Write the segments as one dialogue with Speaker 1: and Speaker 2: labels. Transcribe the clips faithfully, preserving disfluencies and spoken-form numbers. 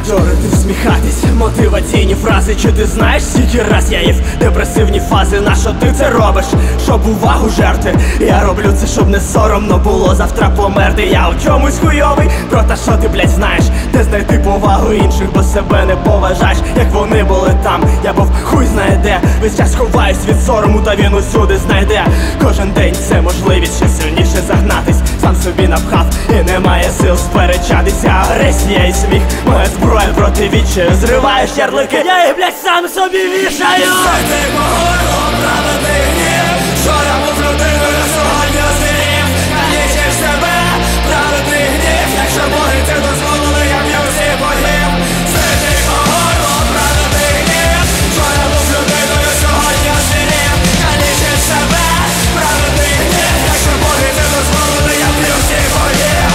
Speaker 1: моніторити, всміхатись, мотиваційні фрази. Чи ти знаєш, скільки раз я їв депресивні фази? Нащо ти це робиш? Щоб увагу жерти? Я роблю це, щоб не соромно було завтра померти. Я у чомусь хуйовий, про те, що ти, блядь, знаєш, де знайти повагу інших, бо себе не поважаєш. Як вони були там, я був хуй знає де. Весь час ховаюсь від сорому, та він усюди знайде. Кожен день це можливість ще сильніше загнатись. Сам собі напхав і немає сил сперечатися. Агресія і сміх, моя зброя проти відчаю. Зриваєш ярлики, я їх, блядь, сам собі вішаю.
Speaker 2: Сердий по горло, праведний гнів. Вчора був людиною, сьогодні озирів. Калічиш себе, праведний гнів. Якщо боги це дозволили, я б'ю всіх богів. Сердий по горло, праведний гнів. Вчора був людиною, сьогодні озирів. Калічиш себе, праведний гнів. Якщо боги це дозволили, я б'ю всіх богів.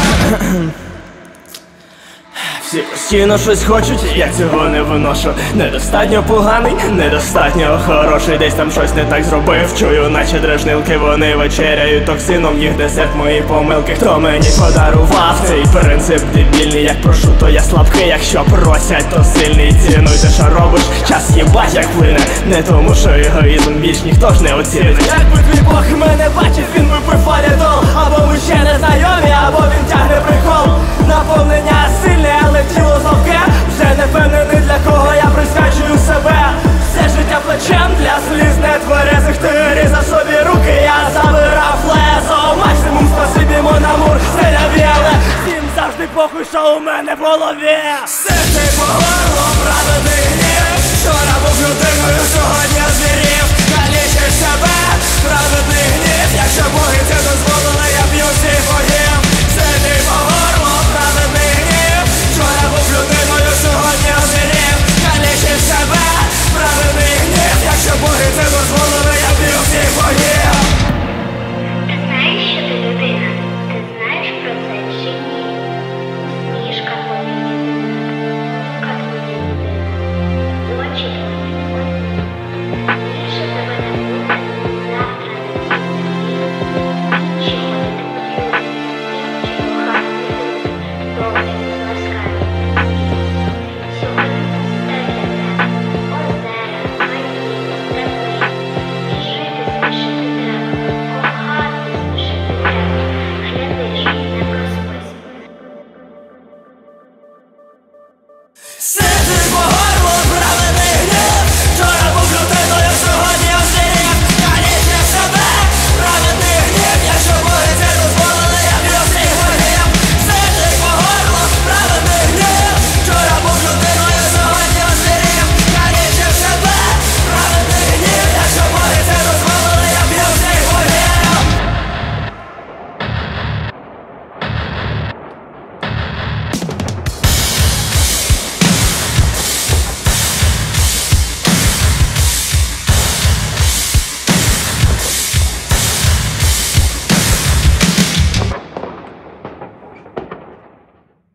Speaker 1: Всі постійно щось хочуть, я цього не виношу. Недостатньо поганий, недостатньо хороший. Десь там щось не так зробив, чую, наче дражнилки. Вони вечеряють токсином, їх десерт мої помилки. Хто мені подарував цей принцип дебільний? Як прошу, то я слабкий, якщо просять, то сильний. Цінуй те, що робиш, час їбать як плине. Не тому, що егоїзм більш ніхто ж не оцінить. Якби твій Бог мене бачив, він би пив валідол. Або ми ще не знайомі, або він тягне прикол. Наповнення сильне, але тіло совке. Вже не впевнений, для кого я присвячую себе. Все життя плечем для сліз нетверезих. Ти різав собі руки, я забирав лезо. Максимум спасибі, мон амур, стиля віяле. Всім завжди похуй, що у мене в голові.